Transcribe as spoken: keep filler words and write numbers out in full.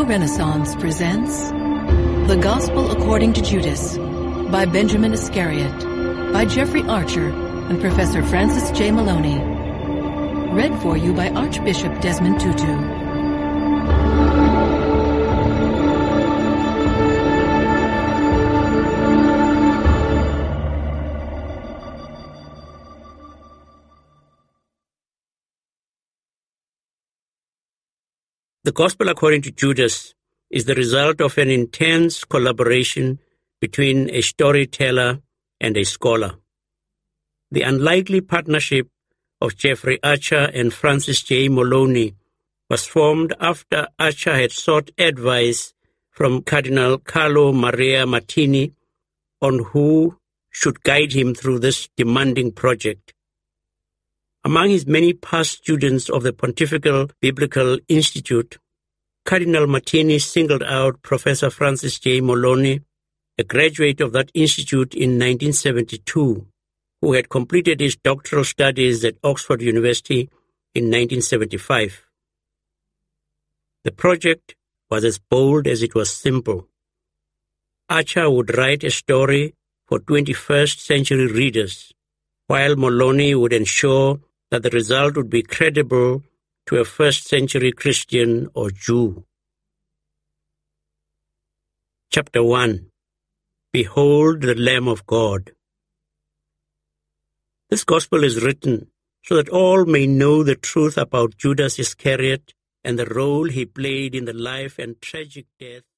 Radio Renaissance presents The Gospel According to Judas by Benjamin Iscariot, by Jeffrey Archer and Professor Francis J. Maloney. Read for you by Archbishop Desmond Tutu. The Gospel according to Judas is the result of an intense collaboration between a storyteller and a scholar. The unlikely partnership of Jeffrey Archer and Francis J. Maloney was formed after Archer had sought advice from Cardinal Carlo Maria Martini on who should guide him through this demanding project. Among his many past students of the Pontifical Biblical Institute, Cardinal Martini singled out Professor Francis J. Maloney, a graduate of that institute in nineteen seventy-two, who had completed his doctoral studies at Oxford University in nineteen seventy-five. The project was as bold as it was simple. Archer would write a story for twenty-first century readers, while Maloney would ensure that the result would be credible to a first century Christian or Jew. Chapter one. Behold the Lamb of God. This gospel is written so that all may know the truth about Judas Iscariot and the role he played in the life and tragic death